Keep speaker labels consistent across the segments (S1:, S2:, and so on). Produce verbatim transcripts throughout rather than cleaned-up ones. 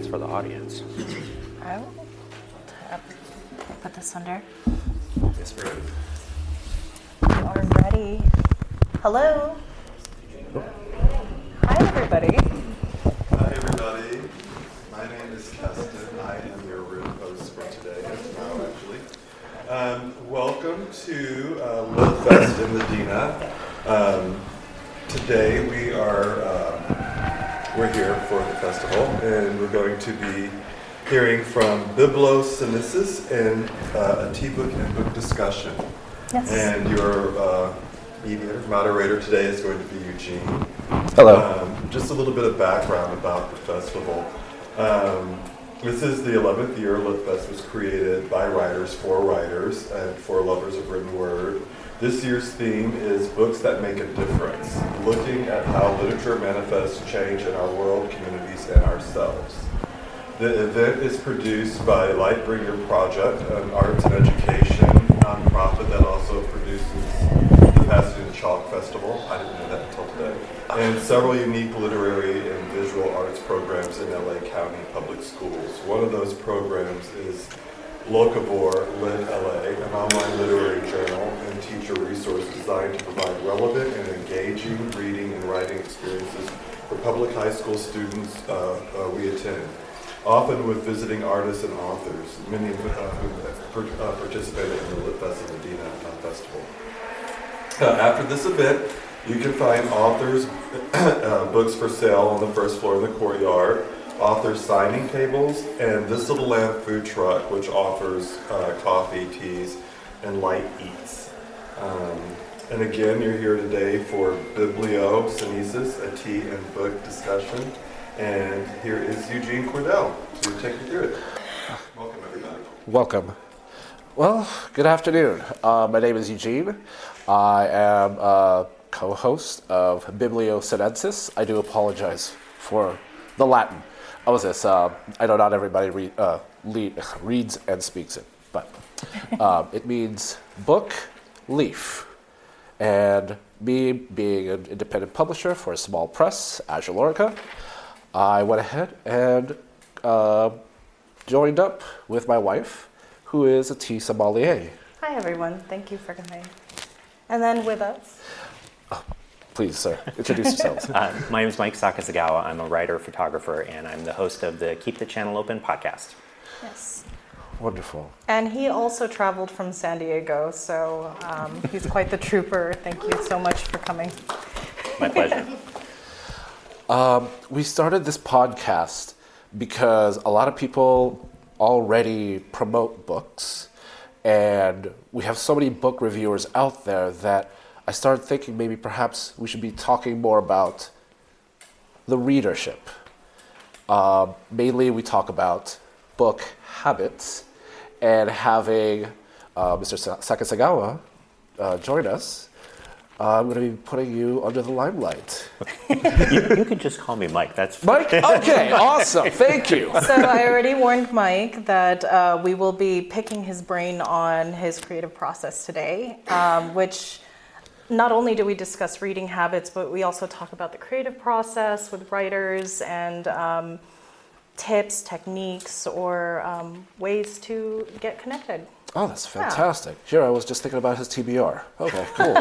S1: chance for the audience.
S2: I will put this under.
S3: Yes, we're ready.
S2: You are ready. Hello. Hi, everybody.
S3: Hi, everybody. My name is Keston. I am your room host for today and tomorrow, actually. Um, welcome to uh, Lit Fest in Medina. Um, today we are um, we're here for the festival, and we're going to be hearing from Bibliosynesis and uh, a tea book and book discussion.
S2: Yes.
S3: And your uh, mediator, moderator today is going to be Eugene.
S4: Hello.
S3: Um, just a little bit of background about the festival. Um, this is the eleventh year Lit Fest was created by writers for writers and for lovers of written word. This year's theme is Books That Make a Difference, looking at how literature manifests change in our world, communities, and ourselves. The event is produced by Lightbringer Project, an arts and education nonprofit that also produces the Pasadena Chalk Festival. I didn't know that until today. And several unique literary and visual arts programs in L A County Public Schools. One of those programs is Locavore Lit L A, an online literary journal and teacher resource designed to provide relevant and engaging reading and writing experiences for public high school students uh, uh, we attend, often with visiting artists and authors, many of uh, who uh, participated in the Lit Fest of Medina uh, Festival. Uh, after this event, you can find authors' uh, books for sale on the first floor in the courtyard, author signing tables, and This Little Lamb food truck, which offers uh, coffee, teas, and light eats. Um, and again, you're here today for Bibliosynesis, a tea and book discussion. And here is Eugene Cordell to take you through it. Welcome, everybody.
S4: Welcome. Well, good afternoon. Uh, my name is Eugene. I am a co-host of Bibliosynesis. I do apologize for the Latin. How was this? Uh, I know not everybody read, uh, lead, reads and speaks it, but uh, it means book, leaf. And me being an independent publisher for a small press, Azure Lorica, I went ahead and uh, joined up with my wife, who is a tea sommelier.
S2: Hi, everyone. Thank you for coming. And then with us.
S4: Oh, please, sir, introduce yourselves.
S1: Uh, my name is Mike Sakazagawa. I'm a writer, photographer, and I'm the host of the Keep the Channel Open podcast.
S2: Yes.
S4: Wonderful.
S2: And he also traveled from San Diego, so um, he's quite the trooper. Thank you so much for coming.
S1: My pleasure.
S4: Um, we started this podcast because a lot of people already promote books, and we have so many book reviewers out there that I started thinking maybe perhaps we should be talking more about the readership. Uh, mainly we talk about book habits, and having uh, Mister Sakazagawa uh, join us, uh, I'm going to be putting you under the limelight.
S1: you, you can just call me Mike. That's
S4: Mike? Okay, awesome. Thank you.
S2: So I already warned Mike that uh, we will be picking his brain on his creative process today, um, which not only do we discuss reading habits, but we also talk about the creative process with writers and um, tips, techniques, or um, ways to get connected.
S4: Oh, that's fantastic. Yeah. Here, I was just thinking about his T B R. Okay, cool.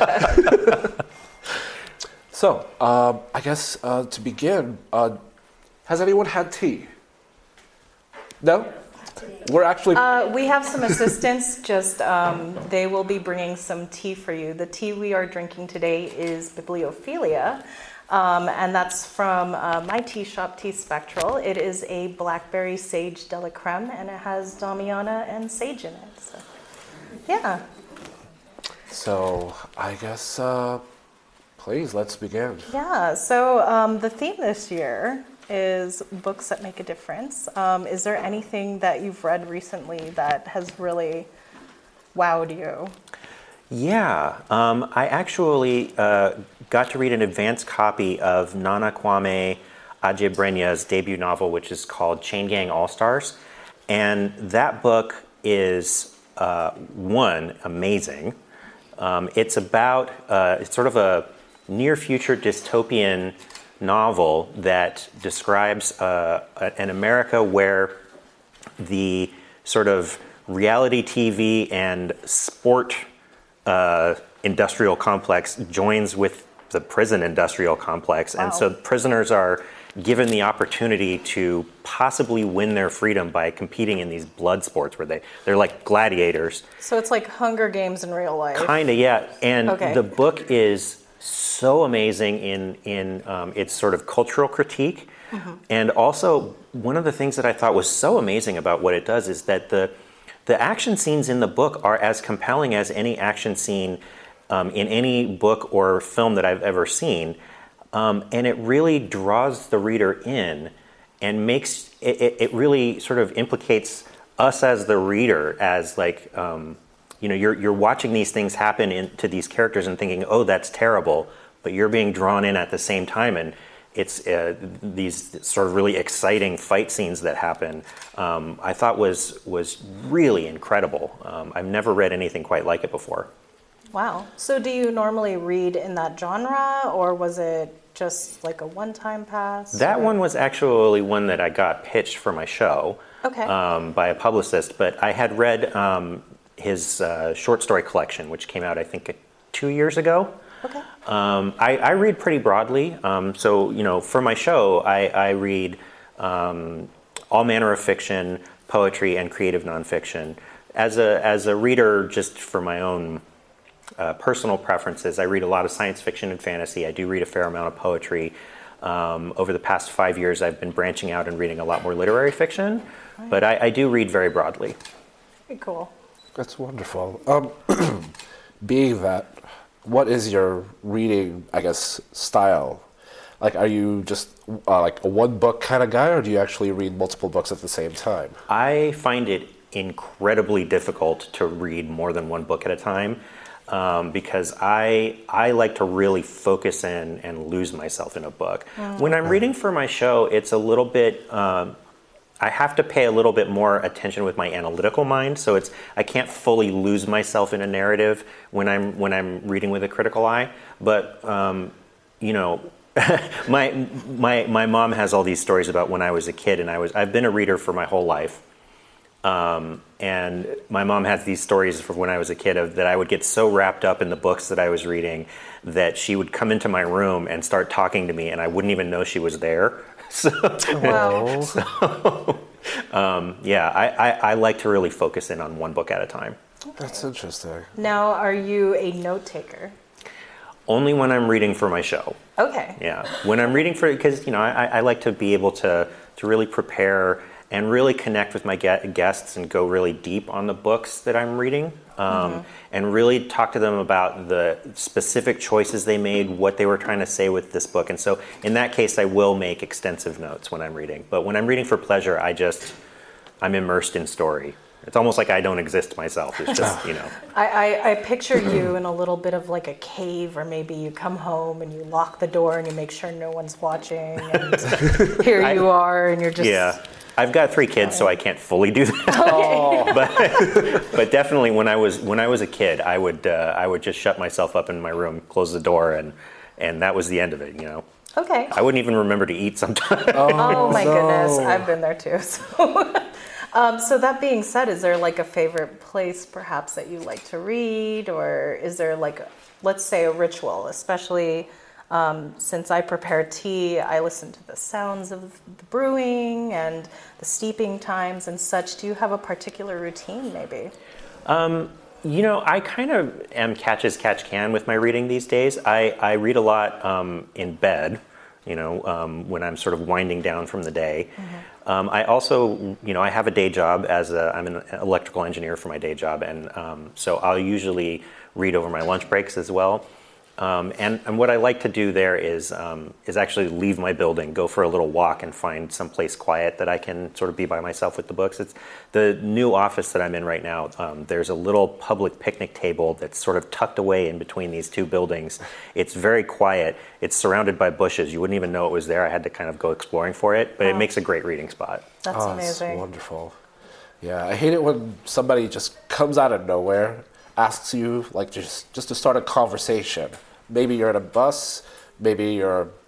S4: So, um, I guess uh, to begin, uh, has anyone had tea? No? We're actually...
S2: Uh, we have some assistants. Just um, they will be bringing some tea for you. The tea we are drinking today is Bibliophilia, um, and that's from uh, my tea shop, Tea Spectral. It is a blackberry sage de la creme, and it has Damiana and sage in it. So, yeah.
S4: So, I guess, uh, please, let's begin.
S2: Yeah, so um, the theme this year is books that make a difference. Um, is there anything that you've read recently that has really wowed you?
S1: Yeah, um, I actually uh, got to read an advanced copy of Nana Kwame Adjei-Brenyah's debut novel, which is called Chain Gang All-Stars. And that book is, uh, one, amazing. Um, it's about, uh, it's sort of a near-future dystopian novel that describes uh, an America where the sort of reality T V and sport uh, industrial complex joins with the prison industrial complex.
S2: Wow.
S1: And so prisoners are given the opportunity to possibly win their freedom by competing in these blood sports where they, they're like gladiators.
S2: So it's like Hunger Games in real life.
S1: Kind of, yeah. And
S2: Okay.
S1: the book is so amazing in, in um, its sort of cultural critique. Mm-hmm. And also, one of the things that I thought was so amazing about what it does is that the, the action scenes in the book are as compelling as any action scene um, in any book or film that I've ever seen. Um, and it really draws the reader in and makes it, it, it really sort of implicates us as the reader as like, um, you know, you're, you're watching these things happen in, to these characters and thinking, oh, that's terrible, but you're being drawn in at the same time. And it's uh, these sort of really exciting fight scenes that happen, um, I thought was, was really incredible. Um, I've never read anything quite like it before.
S2: Wow. So do you normally read in that genre, or was it just like a one-time pass?
S1: That
S2: or?
S1: one was actually one that I got pitched for my show
S2: Okay.
S1: um, by a publicist, but I had read um, his uh, short story collection, which came out, I think, two years ago.
S2: Okay.
S1: Um, I, I read pretty broadly. Um, so, you know, for my show, I, I read um, all manner of fiction, poetry, and creative nonfiction. As a, as a reader, just for my own Uh, personal preferences, I read a lot of science fiction and fantasy. I do read a fair amount of poetry. Um, over the past five years, I've been branching out and reading a lot more literary fiction, right. but I, I do read very broadly.
S2: Very cool.
S4: That's wonderful. Um, being that, what is your reading, I guess, style? Like, are you just uh, like a one book kind of guy, or do you actually read multiple books at the same time?
S1: I find it incredibly difficult to read more than one book at a time. Um, because I I like to really focus in and lose myself in a book. Mm. When I'm reading for my show, it's a little bit, um, I have to pay a little bit more attention with my analytical mind, so it's I can't fully lose myself in a narrative when I'm when I'm reading with a critical eye. But um, you know, my my my mom has all these stories about when I was a kid, and I was I've been a reader for my whole life. Um, and my mom has these stories from when I was a kid of that I would get so wrapped up in the books that I was reading that she would come into my room and start talking to me, and I wouldn't even know she was there. So,
S2: Wow.
S1: so um, yeah, I, I, I like to really focus in on one book at a time.
S4: That's interesting.
S2: Now, are you a note taker?
S1: Only when I'm reading for my show.
S2: Okay.
S1: Yeah, when I'm reading for, because you know, I, I like to be able to to really prepare and really connect with my guests and go really deep on the books that I'm reading, um, mm-hmm. and really talk to them about the specific choices they made, what they were trying to say with this book. And so in that case, I will make extensive notes when I'm reading. But when I'm reading for pleasure, I just, I'm immersed in story. It's almost like I don't exist myself. It's just, you know.
S2: I, I, I picture you in a little bit of like a cave, or maybe you come home and you lock the door and you make sure no one's watching, and here
S1: I,
S2: you are, and you're just...
S1: Yeah. I've got three kids, so I can't fully do that.
S2: Okay.
S1: but, but definitely, when I was when I was a kid, I would uh, I would just shut myself up in my room, close the door, and and that was the end of it. You know.
S2: Okay.
S1: I wouldn't even remember to eat sometimes.
S2: Oh, oh my
S4: no.
S2: goodness, I've been there too. So, um, so that being said, is there like a favorite place, perhaps, that you like to read, or is there like, a, let's say, a ritual, especially. Um, since I prepare tea, I listen to the sounds of the brewing and the steeping times and such. Do you have a particular routine, maybe?
S1: Um, you know, I kind of am catch as catch can with my reading these days. I, I read a lot um, in bed, you know, um, when I'm sort of winding down from the day. Mm-hmm. Um, I also, you know, I have a day job as a, I'm an electrical engineer for my day job, and um, so I'll usually read over my lunch breaks as well. Um, and, and what I like to do there is um, is actually leave my building, go for a little walk, and find some place quiet that I can sort of be by myself with the books. It's the new office that I'm in right now. Um, there's a little public picnic table that's sort of tucked away in between these two buildings. It's very quiet. It's surrounded by bushes. You wouldn't even know it was there. I had to kind of go exploring for it, but oh. It makes a great reading spot.
S2: That's
S4: oh,
S2: amazing.
S4: That's wonderful. Yeah, I hate it when somebody just comes out of nowhere, asks you like just just to start a conversation. Maybe you're at a bus, maybe you're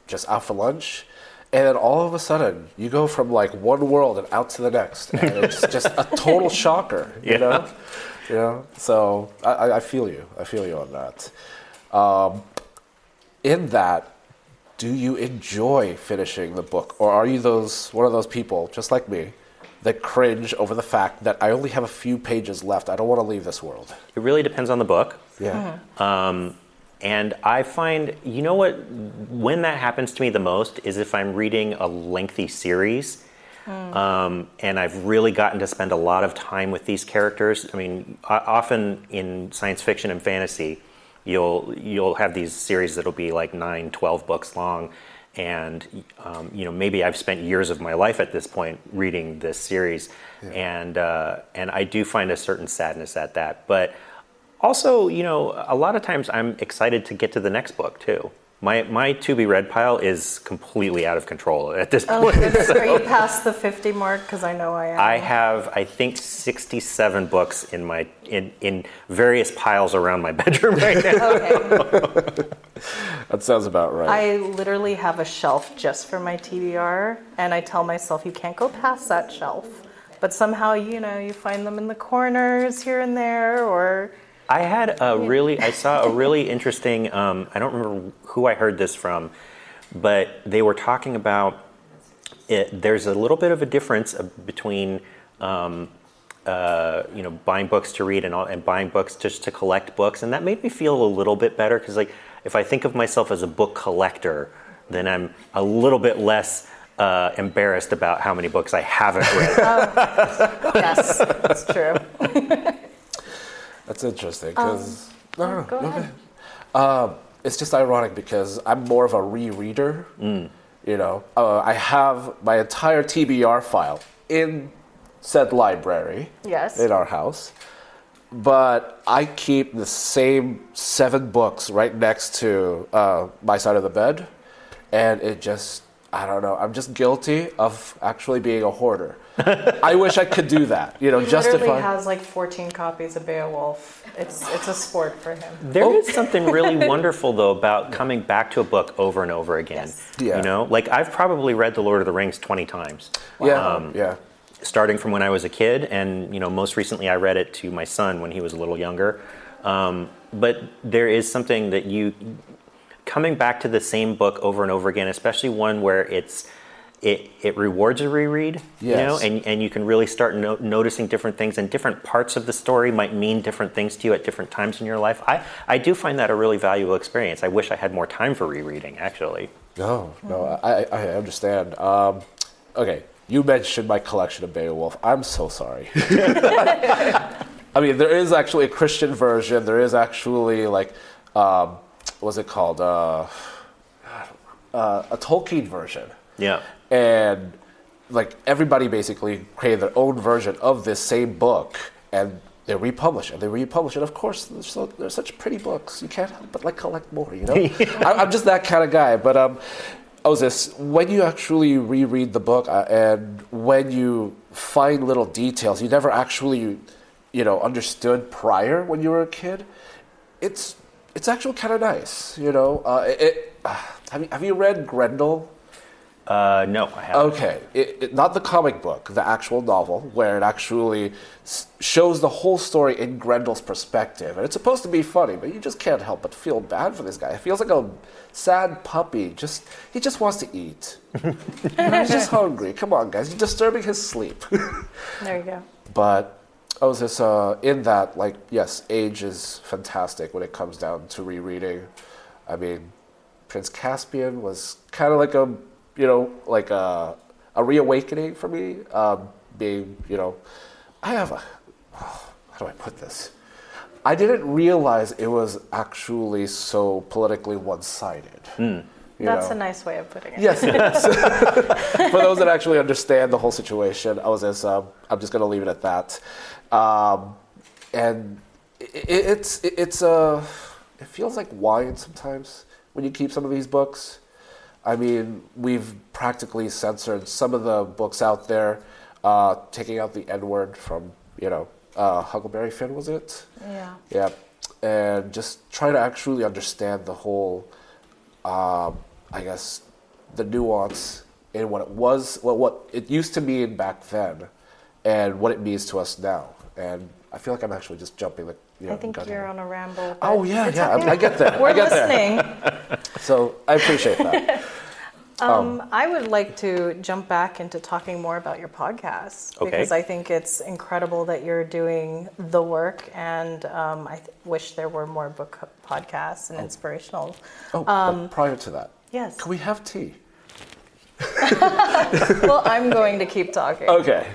S4: just out for lunch. And then all of a sudden, you go from like one world and out to the next, and it's just a total shocker, you
S1: Yeah.
S4: know. You know, so I, I feel you. I feel you on that. Um, in that, do you enjoy finishing the book, or are you those one of those people, just like me, that cringe over the fact that I only have a few pages left? I don't want to leave this world.
S1: It really depends on the book.
S4: Yeah.
S1: Um, and I find, you know what, when that happens to me the most is if I'm reading a lengthy series. Um, and I've really gotten to spend a lot of time with these characters. I mean, o- often in science fiction and fantasy, you'll you'll have these series that'll be like nine, twelve books long, and um, you know maybe I've spent years of my life at this point reading this series,
S4: Yeah.
S1: and uh, and I do find a certain sadness at that. But also, you know, a lot of times I'm excited to get to the next book too. My my to be read pile is completely out of control at this
S2: Oh,
S1: point.
S2: goodness. Are you past the fifty mark? Because I know I am.
S1: I have, I think, sixty-seven books in my in, in various piles around my bedroom right now.
S2: Okay.
S4: That sounds about right.
S2: I literally have a shelf just for my T B R, and I tell myself you can't go past that shelf. But somehow, you know, you find them in the corners here and there, or
S1: I had a really, I saw a really interesting, um, I don't remember who I heard this from, but they were talking about it. There's a little bit of a difference between, um, uh, you know, buying books to read and, all, and buying books just to collect books. And that made me feel a little bit better because, like, if I think of myself as a book collector, then I'm a little bit less uh, embarrassed about how many books I haven't read.
S2: oh, yes, that's true.
S4: That's interesting because no, no,
S2: Go
S4: no,
S2: ahead.
S4: Um, it's just ironic because I'm more of a rereader. You know, uh, I have my entire T B R file in said library
S2: Yes.
S4: in our house, but I keep the same seven books right next to uh, my side of the bed, and it just, I don't know, I'm just guilty of actually being a hoarder. I wish I could do that, you know,
S2: He
S4: justify.
S2: literally has like fourteen copies of Beowulf. It's it's a sport for him.
S1: There is something really wonderful, though, about coming back to a book over and over again.
S2: Yes.
S4: Yeah.
S1: You know, like I've probably read The Lord of the Rings twenty times,
S4: Yeah, yeah.
S1: starting from when I was a kid, and you know, most recently I read it to my son when he was a little younger. Um, but there is something that you coming back to the same book over and over again, especially one where it's it it rewards a reread, you know,
S4: Yes.
S1: and and you can really start no- noticing different things, and different parts of the story might mean different things to you at different times in your life. I I do find that a really valuable experience. I wish I had more time for rereading, actually.
S4: No, no, I, I I understand. Um, okay, you mentioned my collection of Beowulf. I'm so sorry. I mean, there is actually a Christian version. There is actually like, um, what's it called? Uh, uh, a Tolkien version.
S1: Yeah.
S4: And like everybody basically created their own version of this same book, and they republish it. They republish it. Of course, they're, so, they're such pretty books. You can't help but like collect more. You know, I, I'm just that kind of guy. But um, I was this when you actually reread the book uh, and when you find little details you never actually, you know, understood prior when you were a kid. It's it's actually kind of nice. You know, uh, it. it uh, have you have you read Grendel?
S1: Uh, no, I haven't.
S4: Okay, it, it, not the comic book, the actual novel, where it actually s- shows the whole story in Grendel's perspective. And it's supposed to be funny, but you just can't help but feel bad for this guy. It feels like a sad puppy. Just He just wants to eat. You know, he's just hungry. Come on, guys. You're disturbing his sleep.
S2: There you go.
S4: But I was just uh, in that, like, yes, age is fantastic when it comes down to rereading. I mean, Prince Caspian was kind of like a you know, like a, a reawakening for me, um, being, you know, I have a, oh, how do I put this? I didn't realize it was actually so politically one-sided. Mm.
S2: That's know. a nice way of putting it.
S4: Yes, it is. For those that actually understand the whole situation, I was just, um, I'm just going to leave it at that. Um, and it, it's, it, it's a, it feels like wine sometimes when you keep some of these books. I mean, we've practically censored some of the books out there, uh, taking out the N-word from, you know, uh, Huckleberry Finn, was it?
S2: Yeah.
S4: Yeah. And just try to actually understand the whole, um, I guess, the nuance in what it was, what what it used to mean back then, and what it means to us now. And I feel like I'm actually just jumping the. You know,
S2: I think
S4: gun
S2: you're
S4: here.
S2: on a ramble. but
S4: Oh yeah,
S2: it's
S4: yeah,
S2: okay.
S4: I, I get that.
S2: We're
S4: I get
S2: listening.
S4: That. So I appreciate that.
S2: Um, I would like to jump back into talking more about your podcast
S1: Okay.
S2: because I think it's incredible that you're doing the work, and um, I th- wish there were more book podcasts and inspirational.
S4: Oh, but prior to that,
S2: Yes.
S4: can we have tea?
S2: Well, I'm going to keep talking.
S4: Okay.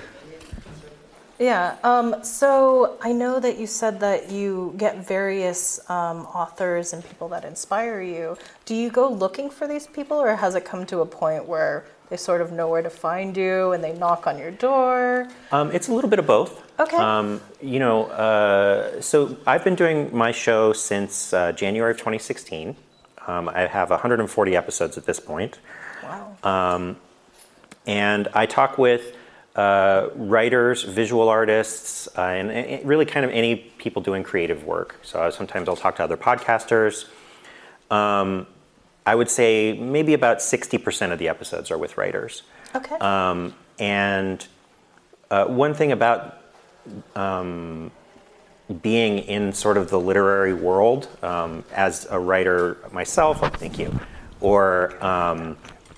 S2: Yeah. Um, so I know that you said that you get various um, authors and people that inspire you. Do you go looking for these people, or has it come to a point where they sort of know where to find you and they knock on your door?
S1: Um, it's a little bit of both.
S2: Okay.
S1: Um, you know, uh, so I've been doing my show since uh, January of twenty sixteen. Um, I have one hundred forty episodes at this point.
S2: Wow.
S1: And I talk with uh, writers, visual artists, uh, and, and really kind of any people doing creative work. So sometimes I'll talk to other podcasters. Um, I would say maybe about sixty percent of the episodes are with writers.
S2: Okay.
S1: Um, and uh, one thing about um, being in sort of the literary world, um, as a writer myself, oh, thank you, or um,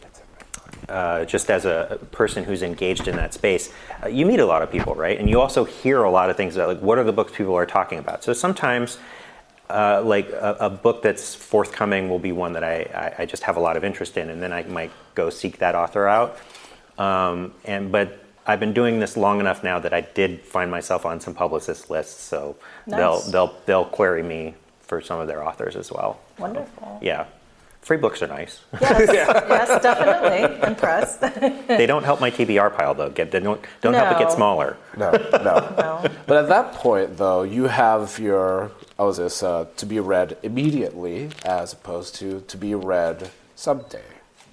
S1: uh, just as a person who's engaged in that space, uh, you meet a lot of people, right? And you also hear a lot of things about, like, what are the books people are talking about? So sometimes, uh, like, a, a book that's forthcoming will be one that I, I, I just have a lot of interest in, and then I might go seek that author out. Um, and but I've been doing this long enough now that I did find myself on some publicist lists, so
S2: Nice.
S1: they'll they'll they'll query me for some of their authors as well.
S2: Wonderful.
S1: Yeah, free books are nice.
S2: Yes, yes, definitely. Impressed.
S1: They don't help my T B R pile though. Get they don't don't help it get
S2: No.
S1: smaller.
S4: No, no.
S2: No.
S4: But at that point, though, you have your, oh, is this uh, to be read immediately as opposed to to be read someday.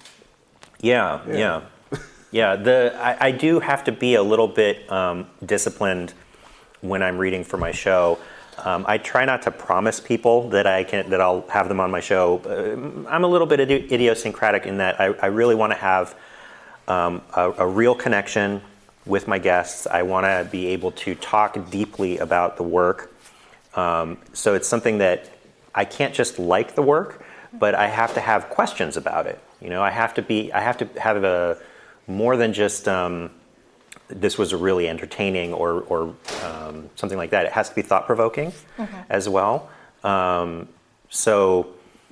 S1: Yeah, yeah, yeah. The I, I do have to be a little bit um, disciplined when I'm reading for my show. Um, I try not to promise people that I can that I'll have them on my show. Uh, I'm a little bit idi- idiosyncratic in that I, I really want to have um, a, a real connection with my guests. I want to be able to talk deeply about the work. Um, so it's something that I can't just like the work, but I have to have questions about it. You know, I have to be, I have to have a more than just um, this was a really entertaining or or um, something like that. It has to be thought provoking
S2: Mm-hmm.
S1: as well. Um, so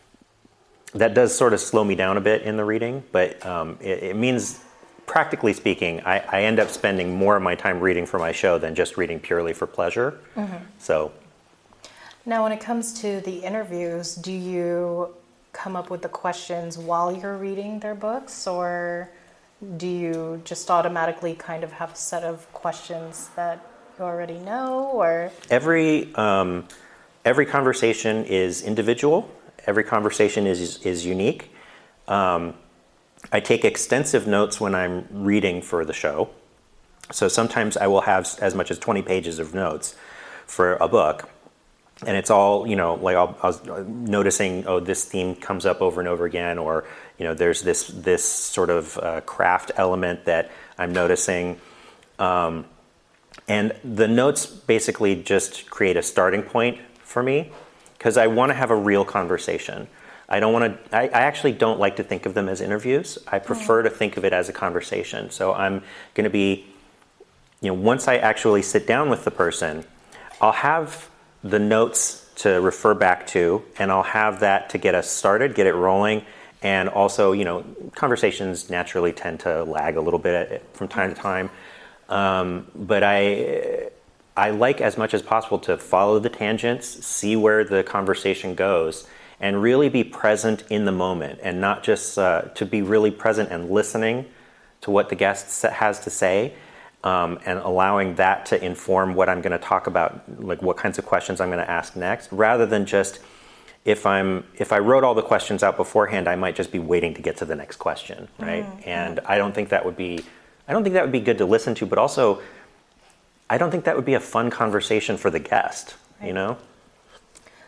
S1: that does sort of slow me down a bit in the reading, but um, it, it means, practically speaking, I, I end up spending more of my time reading for my show than just reading purely for pleasure.
S2: Mm-hmm.
S1: So.
S2: Now, when it comes to the interviews, do you come up with the questions while you're reading their books, or do you just automatically kind of have a set of questions that you already know, or?
S1: Every um, every conversation is individual. Every conversation is is unique. Um, I take extensive notes when I'm reading for the show. So sometimes I will have as much as twenty pages of notes for a book. And it's all, you know, like I'll, I was noticing, oh, this theme comes up over and over again, or, you know, there's this this sort of uh, craft element that I'm noticing. Um, and the notes basically just create a starting point for me, because I want to have a real conversation. I don't want to, I, I actually don't like to think of them as interviews. I prefer to think of it as a conversation. So I'm going to be, you know, once I actually sit down with the person, I'll have the notes to refer back to, and I'll have that to get us started, get it rolling. And also, you know, conversations naturally tend to lag a little bit from time to time. Um, but I, I like as much as possible to follow the tangents, see where the conversation goes, and really be present in the moment, and not just uh, to be really present and listening to what the guest has to say. Um, and allowing that to inform what I'm going to talk about, like what kinds of questions I'm going to ask next, rather than just, if I'm if I wrote all the questions out beforehand, I might just be waiting to get to the next question, right? Mm-hmm. And I don't think that would be, I don't think that would be good to listen to, but also, I don't think that would be a fun conversation for the guest, right. You know?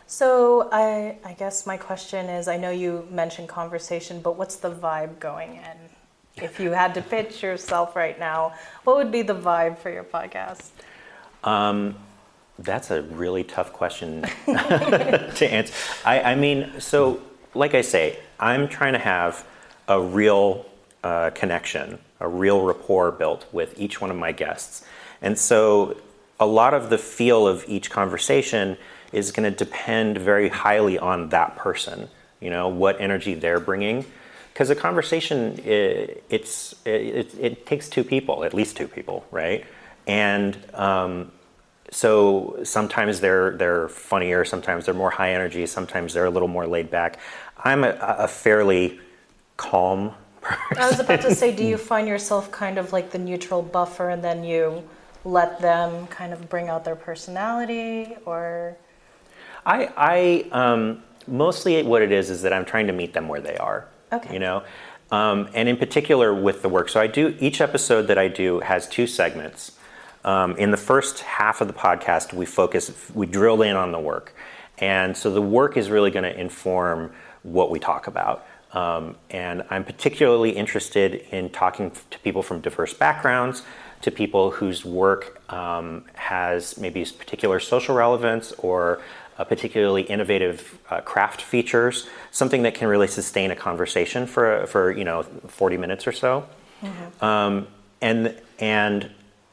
S2: So I, I guess my question is, I know you mentioned conversation, but what's the vibe going in? If you had to pitch yourself right now, what would be the vibe for your podcast?
S1: Um, that's a really tough question to answer. I, I mean, so like I say, I'm trying to have a real uh, connection, a real rapport built with each one of my guests. And so a lot of the feel of each conversation is going to depend very highly on that person, you know, what energy they're bringing. Because a conversation, it, it's, it, it takes two people, at least two people, right? And um, so sometimes they're they're funnier, sometimes they're more high energy, sometimes they're a little more laid back. I'm a, a fairly calm person.
S2: I was about to say, do you find yourself kind of like the neutral buffer and then you let them kind of bring out their personality, or?
S1: I, I um, mostly what it is is that I'm trying to meet them where they are.
S2: Okay.
S1: You know, um, and in particular with the work. So I do, each episode that I do has two segments. Um, in the first half of the podcast, we focus, we drill in on the work. And so the work is really going to inform what we talk about. Um, and I'm particularly interested in talking to people from diverse backgrounds, to people whose work um, has maybe particular social relevance or a particularly innovative uh, craft features, something that can really sustain a conversation for, for you know, forty minutes or so. Mm-hmm. Um, and, and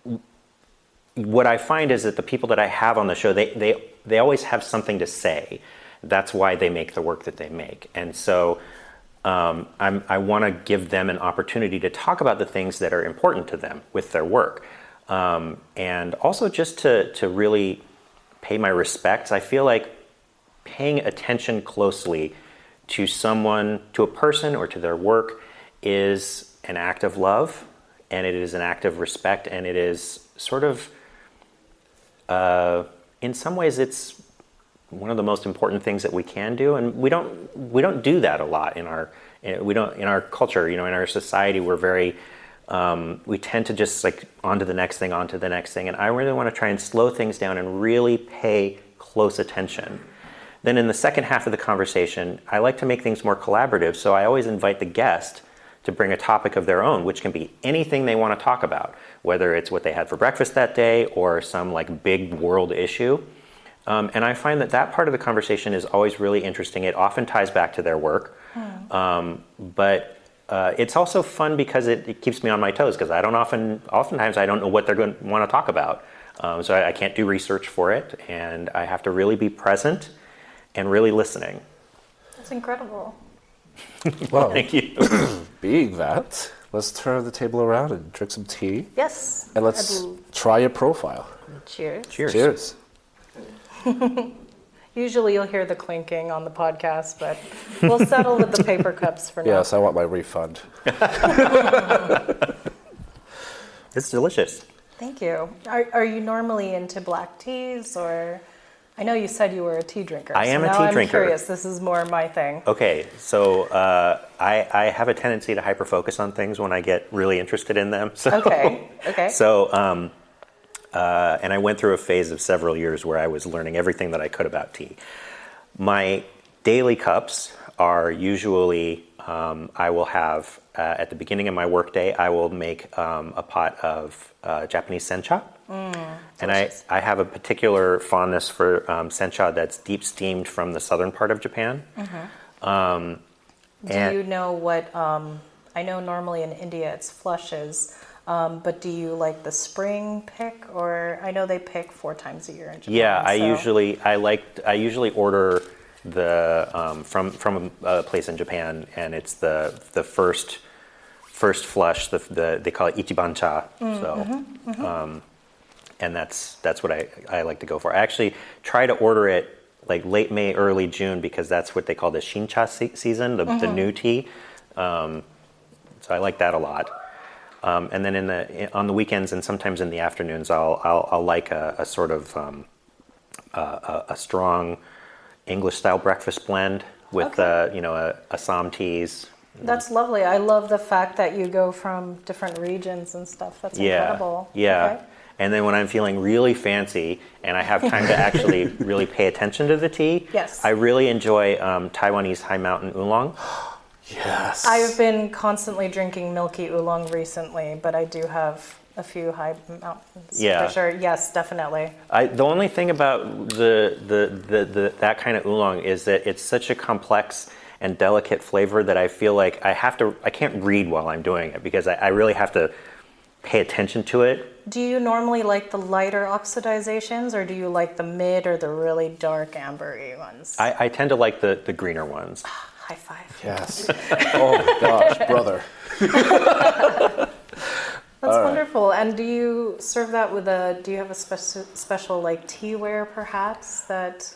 S1: what I find is that the people that I have on the show, they, they, they always have something to say. That's why they make the work that they make. And so um, I'm, I want to give them an opportunity to talk about the things that are important to them with their work. Um, and also just to, to really pay my respects. I feel like paying attention closely to someone, to a person or to their work is an act of love, and it is an act of respect, and it is sort of, uh, in some ways, it's one of the most important things that we can do, and we don't we don't do that a lot in our we don't in our culture. You know, in our society, we're very um, we tend to just like on to the next thing, on to the next thing, and I really want to try and slow things down and really pay close attention. Then in the second half of the conversation, I like to make things more collaborative, so I always invite the guest to bring a topic of their own, which can be anything they want to talk about, whether it's what they had for breakfast that day or some like big world issue. Um, and I find that that part of the conversation is always really interesting. It often ties back to their work. Mm. Um, but uh, it's also fun because it, it keeps me on my toes, because I don't often, oftentimes I don't know what they're going to want to talk about. Um, so I, I can't do research for it, and I have to really be present and really listening.
S2: That's incredible.
S4: Well,
S1: thank you.
S4: Being that, let's turn the table around and drink some tea.
S2: Yes.
S4: And let's
S2: I'd...
S4: try your profile.
S2: Cheers.
S1: Cheers.
S4: Cheers.
S2: Usually you'll hear the clinking on the podcast, but we'll settle with the paper cups for now.
S4: Yes, I want my refund.
S1: It's delicious.
S2: Thank you. Are, are you normally into black teas, or... I know you said you were a tea drinker.
S1: I am
S2: so
S1: a
S2: now
S1: tea
S2: I'm
S1: drinker.
S2: Curious. This is more my thing.
S1: Okay, so uh, I, I have a tendency to hyper-focus on things when I get really interested in them. So,
S2: okay, okay.
S1: So, um, uh, and I went through a phase of several years where I was learning everything that I could about tea. My daily cups are usually, um, I will have, uh, at the beginning of my workday, I will make um, a pot of uh, Japanese sencha. Mm, and I, I have a particular fondness for um, sencha that's deep steamed from the southern part of Japan. Mm-hmm. Um,
S2: do you know what, um, I know normally in India it's flushes, um, but do you like the spring pick, or I know they pick four times a year in Japan.
S1: Yeah, I
S2: so.
S1: usually, I like, I usually order the, um, from, from a, a place in Japan, and it's the, the first, first flush, the, the, they call it ichiban-cha. Mm, so, mm-hmm, mm-hmm. Um, and that's that's what I, I like to go for. I actually try to order it like late May, early June, because that's what they call the shincha se- season, the, mm-hmm. the new tea. Um, so I like that a lot. Um, and then in the on the weekends and sometimes in the afternoons, I'll I'll, I'll like a, a sort of um, a, a strong English style breakfast blend with okay. uh, you know a, Assam teas.
S2: That's lovely. I love the fact that you go from different regions and stuff. That's
S1: yeah,
S2: incredible.
S1: Yeah.
S2: Okay.
S1: And then when I'm feeling really fancy and I have time to actually really pay attention to the tea,
S2: Yes.
S1: I really enjoy um, Taiwanese High Mountain Oolong.
S4: Yes.
S2: I've been constantly drinking milky oolong recently, but I do have a few high mountains
S1: Yeah.
S2: for sure. Yes, definitely.
S1: I, the only thing about the, the, the, the that kind of oolong is that it's such a complex and delicate flavor that I feel like I have to I can't read while I'm doing it because I, I really have to pay attention to it.
S2: Do you normally like the lighter oxidizations, or do you like the mid or the really dark ambery ones?
S1: I, I tend to like the, the greener ones.
S2: High five.
S4: Yes. Oh my gosh, brother.
S2: That's wonderful. And do you serve that with a? Do you have a speci- special like teaware, perhaps that?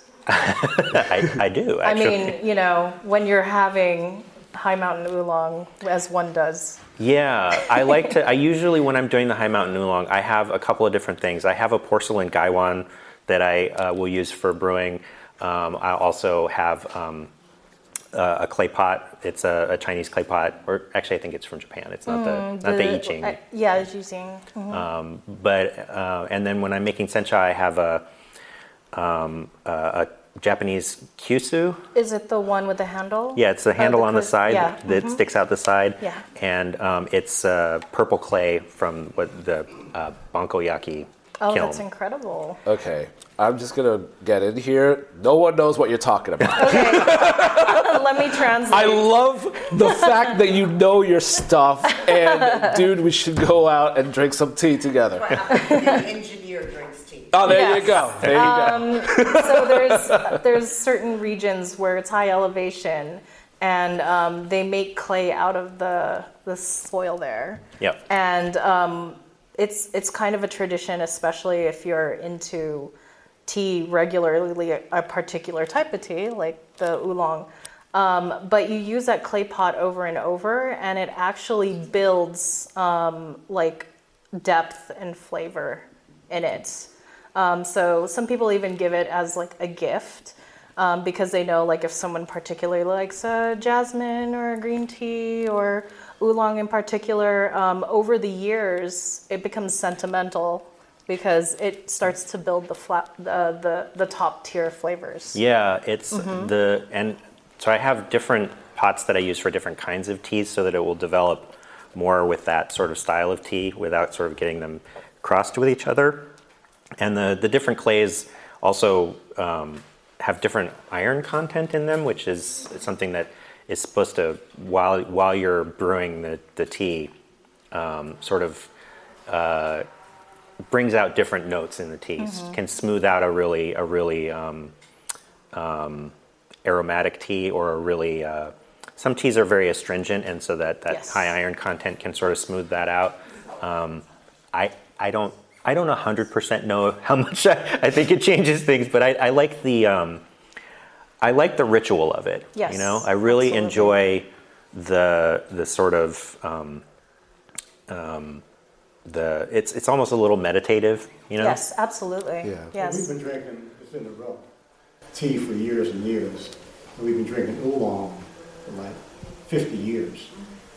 S1: I, I do.
S2: I
S1: Actually.
S2: mean, you know, when you're having High Mountain Oolong, as one does.
S1: Yeah, I like to. I usually, when I'm doing the High Mountain Oolong, I have a couple of different things. I have a porcelain gaiwan that I uh, will use for brewing. Um, I also have um, uh, a clay pot. It's a, a Chinese clay pot, or actually, I think it's from Japan. It's not
S2: Mm,
S1: the not the I Ching.
S2: uh, yeah, the Yijing. Mhm.
S1: Um, but uh, and then when I'm making sencha, I have a um, a, a Japanese kyusu.
S2: Is it the one with the handle?
S1: Yeah, it's the handle
S2: the
S1: on the
S2: cris-
S1: side
S2: yeah,
S1: that
S2: mhm.
S1: sticks out the side.
S2: Yeah.
S1: And um, it's uh, purple clay from what the uh, Bankoyaki
S2: Oh,
S1: kiln.
S2: that's incredible.
S4: Okay, I'm just gonna get in here. No one knows what you're talking about.
S2: Okay, let me translate.
S4: I love the fact that you know your stuff, and dude, we should go out and drink some tea together.
S5: The engineer drinks tea.
S4: Oh, there
S2: Yes.
S4: you go. There you
S2: Um,
S4: go.
S2: so there's there's certain regions where it's high elevation, and um, they make clay out of the the soil there.
S1: Yep.
S2: And um, it's it's kind of a tradition, especially if you're into tea regularly, a particular type of tea like the oolong. Um, but you use that clay pot over and over, and it actually builds um, like depth and flavor in it. Um, so some people even give it as like a gift um, because they know like if someone particularly likes a jasmine or a green tea or oolong in particular, um, over the years it becomes sentimental because it starts to build the flat, uh, the the top tier flavors.
S1: Yeah, it's
S2: Mm-hmm.
S1: the and so I have different pots that I use for different kinds of teas so that it will develop more with that sort of style of tea without sort of getting them crossed with each other. And the, the different clays also um, have different iron content in them, which is something that is supposed to, while while you're brewing the, the tea, um, sort of uh, brings out different notes in the tea.
S2: Mm-hmm.
S1: Can smooth out a really a really um, um, aromatic tea or a really uh, some teas are very astringent, and so that, that
S2: Yes.
S1: high iron content can sort of smooth that out. Um, I I don't I don't one hundred percent know how much I, I think it changes things, but I, I like the um, I like the ritual of it.
S2: Yes,
S1: you know, I really
S2: absolutely.
S1: enjoy the the sort of um, um, the it's it's almost a little meditative. You know.
S2: Yes, absolutely.
S4: Yeah.
S2: Yes.
S6: We've been drinking, it's in the row, tea for years and years. We've been drinking oolong for like fifty years.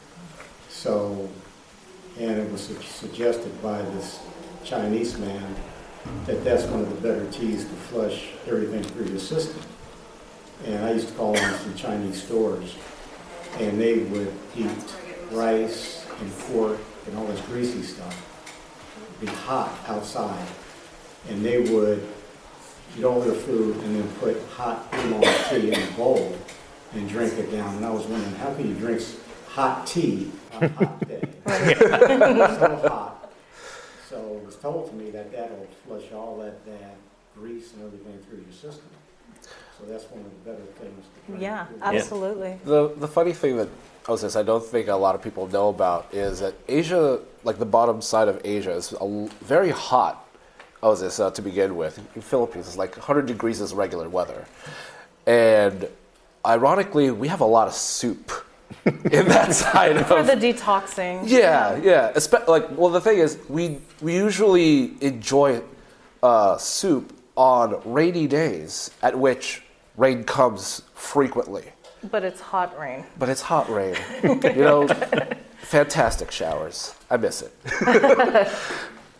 S6: So, and it was su- suggested by this Chinese man that that's one of the better teas to flush everything through your system. And I used to call them some Chinese stores, and they would eat rice and pork and all this greasy stuff, be hot outside, and they would eat all their food and then put hot oolong tea in a bowl and drink it down. And I was wondering, how can you drink s- hot tea on a hot day? It's so hot. So it was told to me that that'll flush all that bad grease and everything through your system. So that's one of the better things to drink.
S2: Yeah,
S6: Oolong.
S2: absolutely.
S4: The the funny thing that I was this I don't think a lot of people know about is that Asia, like the bottom side of Asia, is a l- very hot. I was this uh, to begin with. In Philippines, it's like one hundred degrees is regular weather, and ironically, we have a lot of soup in that side
S2: For
S4: of
S2: the detoxing.
S4: yeah, yeah. Espe- like, well, the thing is, we we usually enjoy uh, soup on rainy days, at which rain comes frequently.
S2: But it's hot rain.
S4: But it's hot rain. You know, fantastic showers. I miss it.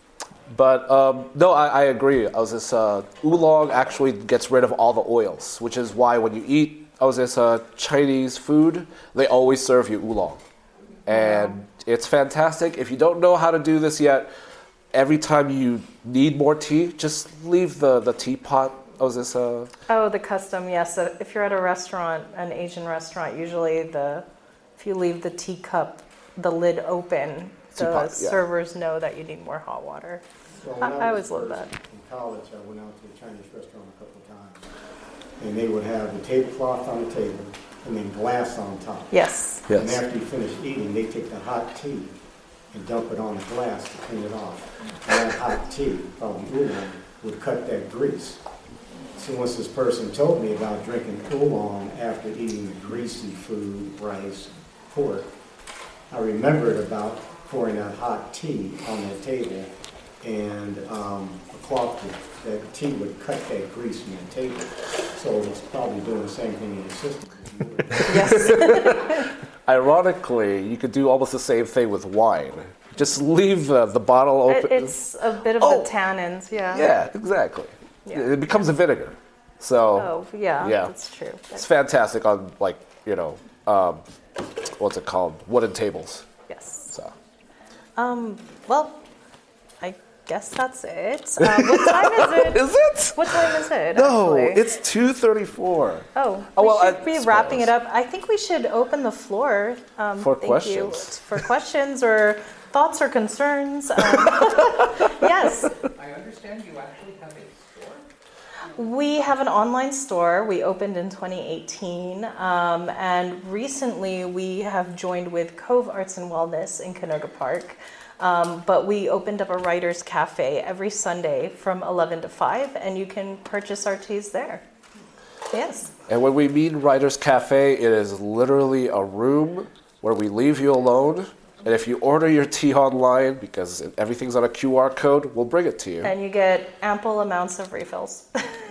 S4: But um, no, I, I agree. I was this uh, oolong actually gets rid of all the oils, which is why when you eat, I was this uh, Chinese food, they always serve you oolong, and it's fantastic. If you don't know how to do this yet, every time you need more tea, just leave the the teapot. I was this. Uh,
S2: Oh, the custom, yes. So if you're at a restaurant, an Asian restaurant, usually the if you leave the teacup, the lid open, the
S4: Teapot, yeah.
S2: servers know that you need more hot water.
S6: So
S2: I-
S6: when
S2: I
S6: was
S2: always love
S6: first
S2: that.
S6: In college, I went out to a Chinese restaurant a couple of times, and they would have the tablecloth on the table and then glass on top.
S2: Yes.
S6: And
S4: yes.
S6: after you finish eating, they take the hot tea and dump it on the glass to clean it off. And that hot tea, probably oolong, would cut that grease. So once this person told me about drinking oolong after eating the greasy food, rice, pork, I remembered about pouring that hot tea on that table, and um, a cloth, would, that tea would cut that grease from the table. So it's probably doing the same thing in the system.
S2: Yes.
S4: Ironically, you could do almost the same thing with wine. Just leave uh, the bottle
S2: It-
S4: open.
S2: it's a bit of
S4: Oh.
S2: the tannins, yeah.
S4: Yeah, exactly.
S2: Yeah.
S4: It becomes a vinegar. So
S2: Oh, yeah,
S4: Yeah.
S2: that's true.
S4: it's fantastic on, like, you know, um, what's it called? Wooden tables.
S2: Yes.
S4: So
S2: Um, well, I guess that's it. Uh, what time is it?
S4: is it?
S2: What time is it?
S4: No,
S2: actually?
S4: it's two thirty-four.
S2: Oh,
S4: Oh,
S2: we
S4: well,
S2: should
S4: I
S2: be
S4: suppose.
S2: wrapping it up. I think we should open the floor. Um,
S4: For
S2: thank
S4: questions.
S2: You, for questions or thoughts or concerns. Um, yes,
S7: I understand you actually have a store?
S2: we have an online store. We opened in twenty eighteen. Um, and recently we have joined with Cove Arts and Wellness in Canoga Park. Um, but we opened up a writer's cafe every Sunday from eleven to five, and you can purchase our teas there. Yes.
S4: And when we mean Writer's Cafe, it is literally a room where we leave you alone. And if you order your tea online, because everything's on a Q R code, we'll bring it to you.
S2: And you get ample amounts of refills.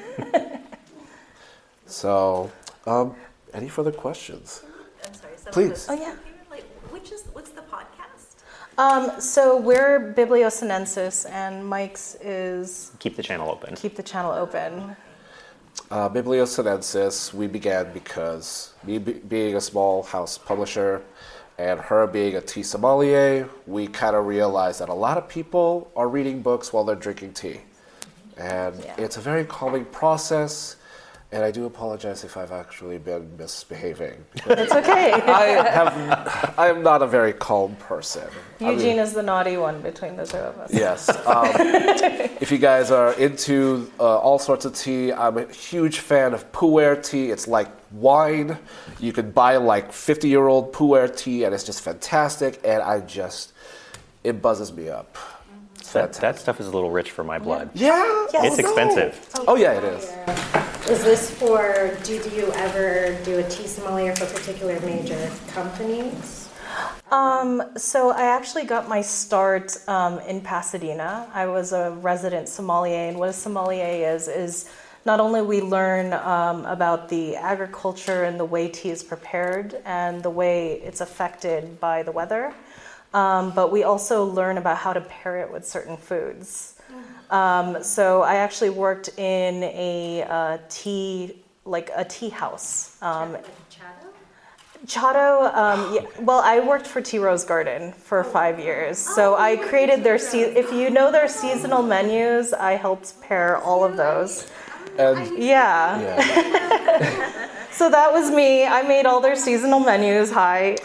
S4: So, um, any further questions?
S8: I'm sorry. So
S4: Please.
S8: the-
S2: Oh, yeah.
S8: Like, which is what's the podcast?
S2: Um, so we're Bibliosinensis, and Mike's is
S1: Keep the channel open.
S2: Keep the Channel Open.
S4: Uh, Bibliosinensis, we began because me be- being a small house publisher and her being a tea sommelier, we kind of realized that a lot of people are reading books while they're drinking tea. And
S2: Yeah.
S4: it's a very calming process. And I do apologize if I've actually been misbehaving. because
S2: It's okay.
S4: I have, I am not a very calm person. I mean-
S2: Eugene is the naughty one between the two of us.
S4: Yes. Um, if you guys are into uh, all sorts of tea, I'm a huge fan of pu'er tea. It's like wine. You can buy like fifty-year-old pu'er tea, and it's just fantastic. And I just, it buzzes me up. It's
S1: That,
S4: fantastic.
S1: that stuff is a little rich for my blood.
S4: Yeah.
S2: Yes.
S1: It's
S4: oh, no.
S1: expensive.
S4: Oh yeah, it is.
S9: Is this for, do, do you ever do a tea sommelier for particular major companies?
S2: Um, so I actually got my start um, in Pasadena. I was a resident sommelier, and what a sommelier is is not only we learn um, about the agriculture and the way tea is prepared and the way it's affected by the weather, um, but we also learn about how to pair it with certain foods. Um, so I actually worked in a uh, tea, like a tea house. Um, Chato, um, yeah, well, I worked for Tea Rose Garden for five years. So I created their, se- if you know their seasonal menus, I helped pair all of those.
S4: And
S2: Yeah.
S4: yeah.
S2: So that was me. I made all their seasonal menus. Hi.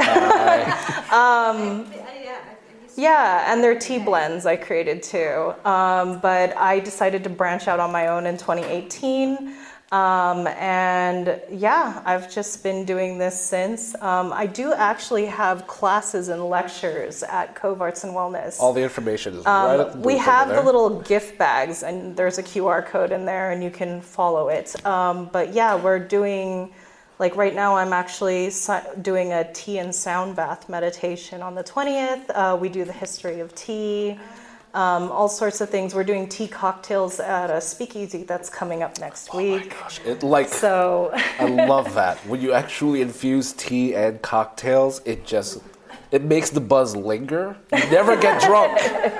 S2: um, yeah, and their tea blends I created too. Um, but I decided to branch out on my own in twenty eighteen. Um, and yeah, I've just been doing this since. Um, I do actually have classes and lectures at Cove Arts and Wellness.
S4: All the information is right at the
S2: Um, we
S4: booth
S2: have
S4: over
S2: the
S4: there.
S2: little gift bags, and there's a Q R code in there, and you can follow it. Um, but yeah, we're doing, like right now, I'm actually si- doing a tea and sound bath meditation on the twentieth. Uh, we do the history of tea. Um, all sorts of things. We're doing tea cocktails at a speakeasy that's coming up next week.
S4: Gosh, it, like,
S2: So
S4: I love that. When you actually infuse tea and cocktails, it just it makes the buzz linger. You never get drunk.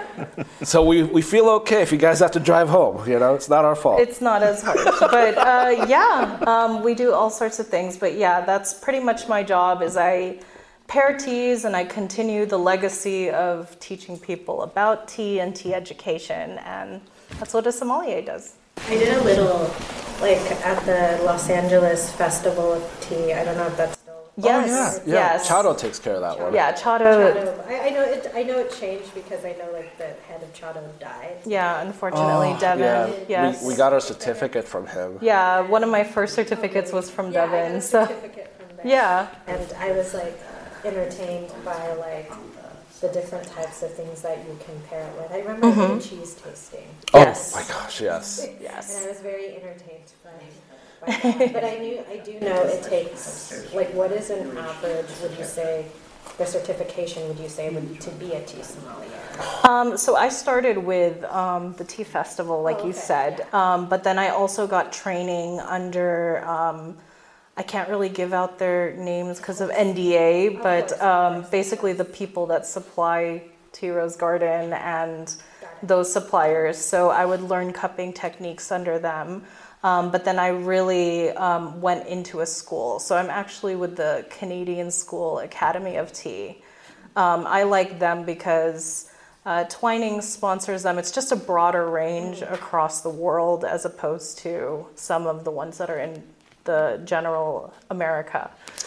S4: So we, we feel okay if you guys have to drive home. You know, it's not our fault.
S2: It's not as hard. But uh, yeah, um, we do all sorts of things. But yeah, that's pretty much my job is I pair teas and I continue the legacy of teaching people about tea and tea education. And that's what a sommelier does.
S9: I did a little, like, at the Los Angeles Festival of Tea. I don't know if that's still...
S2: Yes,
S4: oh, yeah, yeah.
S2: yes.
S4: Chado takes care of that one.
S2: Yeah, Chado.
S9: Chado. I, I know it. I know it changed because I know like the head of Chado died.
S2: Yeah, unfortunately,
S4: Oh,
S2: Devin.
S4: yeah.
S2: Yes.
S4: We, we got our certificate from him.
S2: Yeah, one of my first certificates was from
S9: Yeah, I
S2: Devin.
S9: got a
S2: So
S9: certificate from there.
S2: yeah,
S9: And I was like entertained by like the different types of things that you can pair it with. I remember
S2: Mm-hmm.
S9: the cheese tasting.
S4: Oh
S2: Yes.
S4: my gosh, yes.
S2: yes.
S9: And I was very entertained by, by that. But I knew, I do know it takes, like, what is an average, would you say, the certification, would you say, would to be a tea sommelier?
S2: Um, so I started with um, the tea festival, like
S9: Oh,
S2: you
S9: okay,
S2: said, um, but then I also got training under. Um, I can't really give out their names because of N D A, but
S9: course, of
S2: um,
S9: course.
S2: basically the people that supply Tea Rose Garden and those suppliers. So I would learn cupping techniques under them. Um, but then I really um, went into a school. So I'm actually with the Canadian School Academy of Tea. Um, I like them because uh, Twinings sponsors them. It's just a broader range across the world as opposed to some of the ones that are in the general America.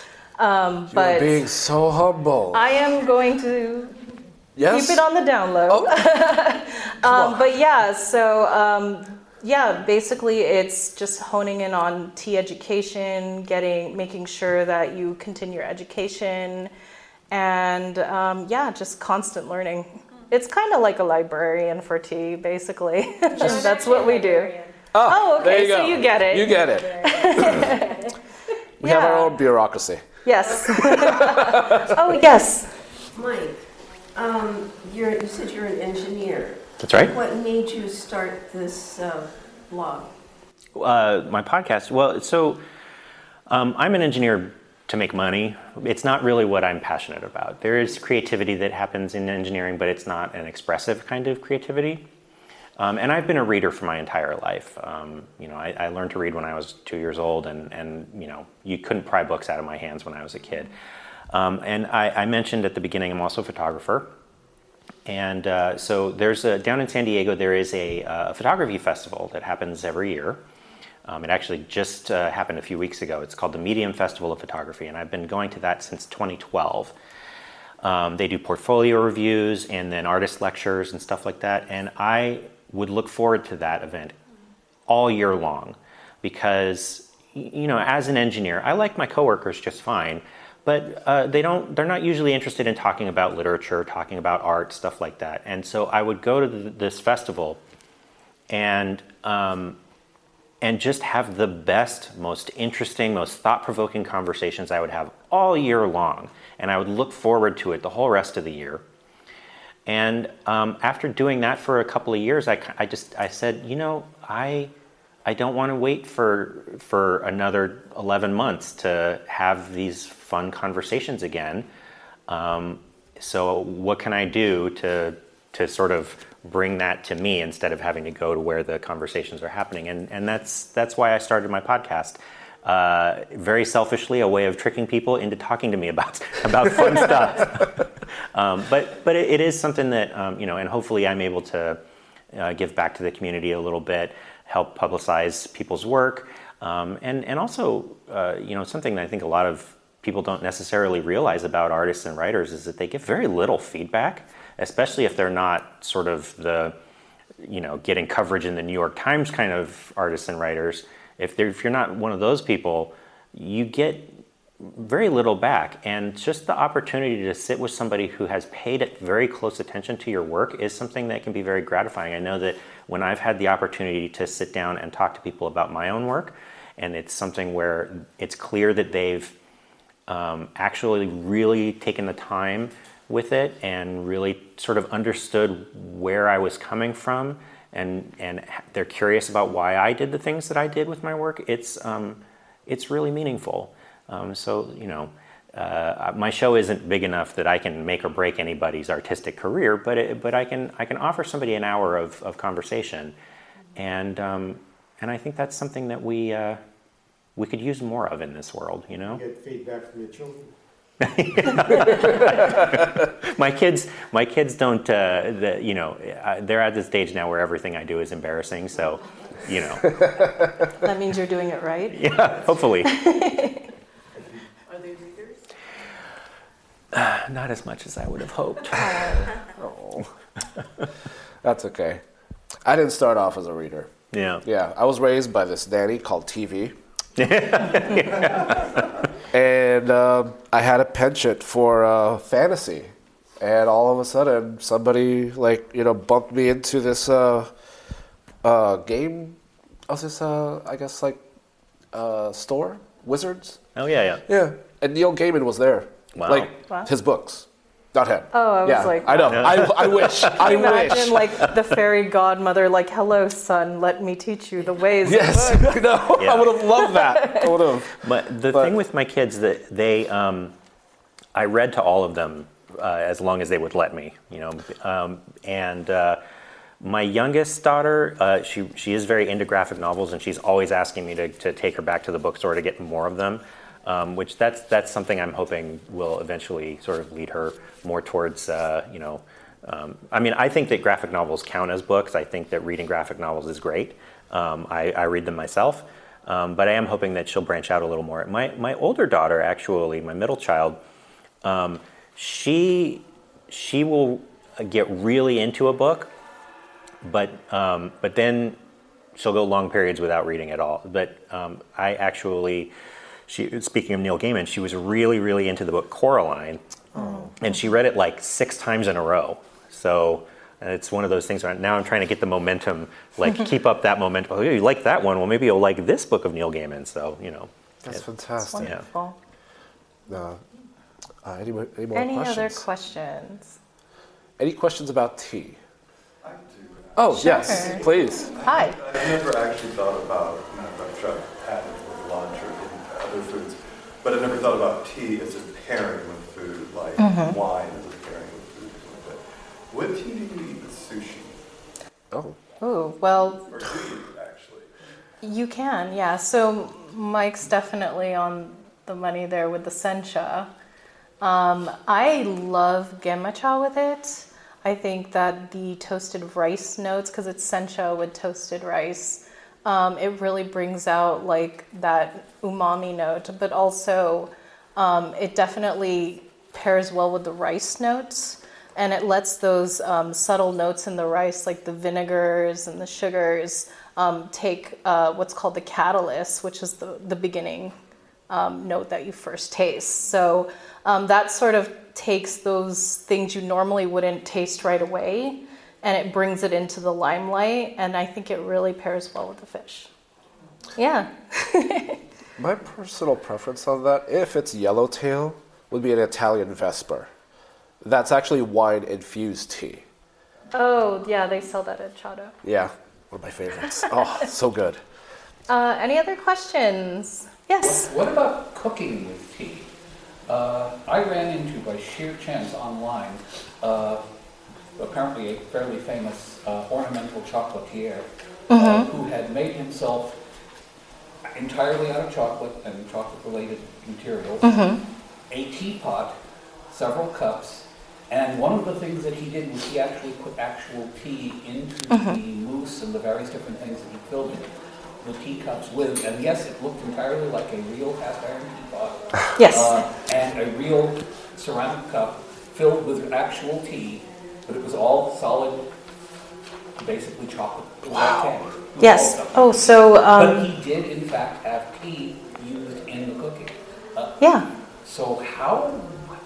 S2: Um,
S4: You're
S2: but
S4: being so humble.
S2: I am going to
S4: yes?
S2: keep it on the down low.
S4: Oh.
S2: um, but yeah, so um, yeah, basically it's just honing in on tea education, getting, making sure that you continue your education, and um, yeah, just constant learning. It's kind of like a librarian for tea, basically. That's what we do. Oh, okay,
S4: there you
S2: so
S4: go.
S2: you get it.
S4: You get it. We have our
S2: Yeah.
S4: own bureaucracy.
S2: Yes. Oh, yes.
S5: Mike, um, you're, you said you're an engineer.
S1: That's right.
S5: What made you start this uh, blog?
S1: Uh, my podcast. Well, so um, I'm an engineer to make money. It's not really what I'm passionate about. There is creativity that happens in engineering, but it's not an expressive kind of creativity. Um, and I've been a reader for my entire life. Um, you know, I, I learned to read when I was two years old, and, and you know, you couldn't pry books out of my hands when I was a kid. Um, and I, I mentioned at the beginning, I'm also a photographer. And uh, so there's a, down in San Diego, there is a, uh, photography festival that happens every year. Um, it actually just uh, happened a few weeks ago. It's called the Medium Festival of Photography, and I've been going to that since twenty twelve. Um, they do portfolio reviews and then artist lectures and stuff like that. And I would look forward to that event all year long because, you know, as an engineer, I like my coworkers just fine, but uh, they don't, they're not usually interested in talking about literature, talking about art, stuff like that. And so I would go to the, this festival and, um, and just have the best, most interesting, most thought-provoking conversations I would have all year long. And I would look forward to it the whole rest of the year. And um, after doing that for a couple of years, I, I just I said, you know, I I don't want to wait for for another eleven months to have these fun conversations again. Um, so what can I do to to sort of bring that to me instead of having to go to where the conversations are happening? And and that's that's why I started my podcast. Uh, very selfishly, a way of tricking people into talking to me about about fun stuff. Um, but but it, it is something that um, you know, and hopefully I'm able to uh, give back to the community a little bit, help publicize people's work, um, and and also uh, you know, something that I think a lot of people don't necessarily realize about artists and writers is that they get very little feedback, especially if they're not sort of the, you know, getting coverage in the New York Times kind of artists and writers. If they're, if you're not one of those people, you get very little back. And just the opportunity to sit with somebody who has paid very close attention to your work is something that can be very gratifying. I know that when I've had the opportunity to sit down and talk to people about my own work, and it's something where it's clear that they've um, actually really taken the time with it and really sort of understood where I was coming from, and and they're curious about why I did the things that I did with my work, it's um, it's really meaningful. Um, so, you know, uh, my show isn't big enough that I can make or break anybody's artistic career, but it, but I can I can offer somebody an hour of, of conversation, and um, and I think that's something that we uh, we could use more of in this world. You know,
S6: You get feedback from your children.
S1: my kids, my kids don't. Uh, the, you know, uh, they're at the stage now where everything I do is embarrassing. So, you know,
S2: That means you're doing it right.
S1: yeah, hopefully.
S7: Are they readers?
S1: Uh, not as much as I would have hoped.
S4: Oh. That's okay. I didn't start off as a reader.
S1: Yeah.
S4: Yeah, I was raised by this nanny called T V. And um, I had a penchant for uh, fantasy. And all of a sudden, somebody, like, you know, bumped me into this uh, uh, game, of this, uh, I guess, like, uh, store, Wizards.
S1: Oh yeah, yeah.
S4: Yeah, and Neil Gaiman was there.
S1: Wow.
S4: Like,
S2: Wow.
S4: his books, not him.
S2: Oh, I was
S4: yeah,
S2: like,
S4: I know,
S1: Yeah.
S4: I, I wish, I
S2: Imagine
S4: wish.
S2: like the fairy godmother, like, hello, son, let me teach you the ways
S4: Yes,
S2: of books.
S4: no,
S1: Yeah.
S4: I would have loved that. I would have.
S1: But the
S4: But-
S1: thing with my kids that they, um, I read to all of them uh, as long as they would let me, you know. Um, and uh, my youngest daughter, uh, she she is very into graphic novels, and she's always asking me to, to take her back to the bookstore to get more of them. Um, which that's that's something I'm hoping will eventually sort of lead her more towards, uh, you know. Um, I mean, I think that graphic novels count as books. I think that reading graphic novels is great. Um, I, I read them myself. Um, but I am hoping that she'll branch out a little more. My my older daughter, actually, my middle child, um, she she will get really into a book, but um, but then she'll go long periods without reading at all. But um, I actually, she speaking of Neil Gaiman, she was really really into the book Coraline, oh. and she read it like six times in a row. So. And it's one of those things where now I'm trying to get the momentum, like keep up that momentum. Oh, you like that one? Well, maybe you'll like this book of Neil Gaiman. So, you know.
S4: That's
S1: it,
S4: fantastic.
S2: Wonderful.
S4: Uh, uh, any, more- any more
S2: Any
S4: questions?
S2: other questions?
S4: Any questions about tea?
S3: I do.
S4: Oh,
S2: Sure.
S4: yes, please.
S2: Hi.
S3: I've never actually thought about, I'm sure I've had it with lunch or in other foods, but I've never thought about tea as a pairing with food, like
S2: Mhm.
S3: wine as a pairing with food. But what tea do you eat with sushi?
S4: Oh,
S2: Ooh, well,
S3: Or do you actually?
S2: you can, yeah. So Mike's definitely on the money there with the sencha. Um, I love genmacha with it. I think that the toasted rice notes, because it's sencha with toasted rice, um, it really brings out like that umami note, but also um, it definitely pairs well with the rice notes. And it lets those um, subtle notes in the rice, like the vinegars and the sugars, um, take uh, what's called the catalyst, which is the, the beginning um, note that you first taste. So um, that sort of takes those things you normally wouldn't taste right away, and it brings it into the limelight, and I think it really pairs well with the fish. Yeah.
S4: my personal preference on that, if it's yellowtail, would be an Italian Vesper. That's actually wine-infused tea.
S2: Oh, yeah, they sell that at Chado.
S4: Yeah, one of my favorites. Oh, so good.
S2: Uh, any other questions? Yes.
S7: What, what about cooking with tea? Uh, I ran into, by sheer chance online, uh, apparently a fairly famous uh, ornamental chocolatier uh, who had made himself entirely out of chocolate and chocolate-related materials, a teapot, several cups, and one of the things that he did was he actually put actual tea into the mousse and the various different things that he filled it, the teacups with. And yes, it looked entirely like a real cast iron teapot.
S2: Yes.
S7: Uh, and a real ceramic cup filled with actual tea, but it was all solid, basically chocolate. Wow.
S2: Yes. Oh, so um,
S7: but he did, in fact, have tea used in the cooking. Uh,
S2: yeah.
S7: So how?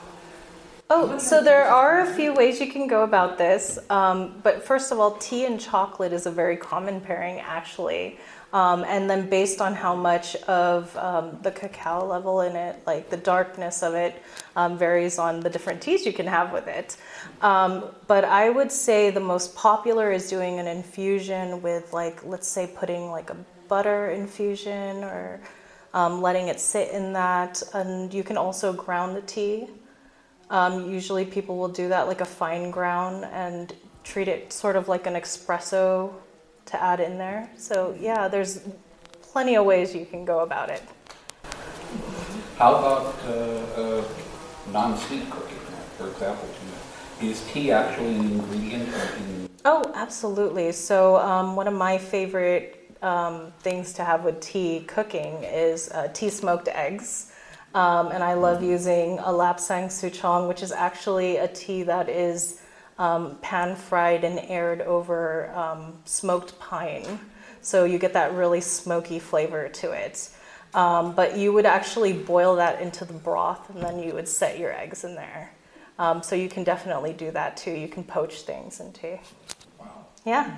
S2: Oh, so there are a few ways you can go about this. Um, but first of all, tea and chocolate is a very common pairing, actually. Um, and then based on how much of um, the cacao level in it, like the darkness of it, um, varies on the different teas you can have with it. Um, but I would say the most popular is doing an infusion with, like, let's say putting like a butter infusion or um, letting it sit in that. And you can also ground the tea. Um, usually people will do that like a fine ground and treat it sort of like an espresso to add in there. So yeah, there's plenty of ways you can go about it.
S7: How about uh, uh, non-sweet cooking, for example? Is tea actually an ingredient in?
S2: Oh, absolutely. So um, one of my favorite um, things to have with tea cooking is uh, tea smoked eggs. Um, and I love using a Lapsang Souchong, which is actually a tea that is um, pan-fried and aired over um, smoked pine. So you get that really smoky flavor to it. Um, but you would actually boil that into the broth, and then you would set your eggs in there. Um, so you can definitely do that too. You can poach things in tea.
S7: Wow.
S2: Yeah.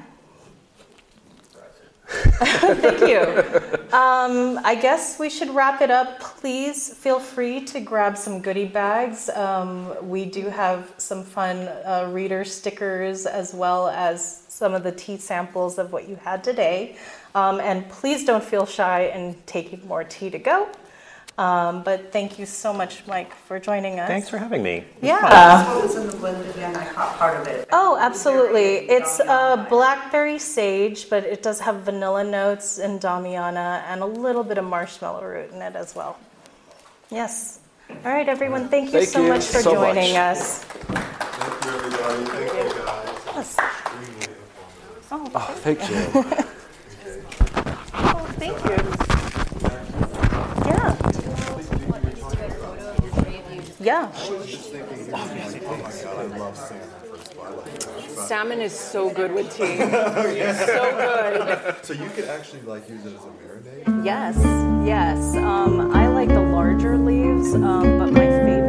S2: Thank you. Um, I guess we should wrap it up. Please feel free to grab some goodie bags. Um, we do have some fun uh, reader stickers as well as some of the tea samples of what you had today. Um, and please don't feel shy in taking more tea to go. Um, but thank you so much, Mike, for joining us.
S1: Thanks for having me.
S2: Yeah.
S8: What was in the blend again? I caught part of it.
S2: Oh, absolutely. It's uh, blackberry sage, but it does have vanilla notes and Damiana and a little bit of marshmallow root in it as well. Yes. All right, everyone. Thank you
S4: Thank
S2: so
S4: you
S2: much for
S4: so
S2: joining
S4: much.
S2: us.
S3: Thank you, everybody. Thank you, guys.
S2: Yes. Oh,
S4: Oh, thank you.
S2: oh, thank you. Yeah. Yeah.
S10: Salmon is so good with tea. So good.
S3: So you could actually like use it as a marinade?
S2: Yes. Yes. Um, I like the larger leaves, um, but my favorite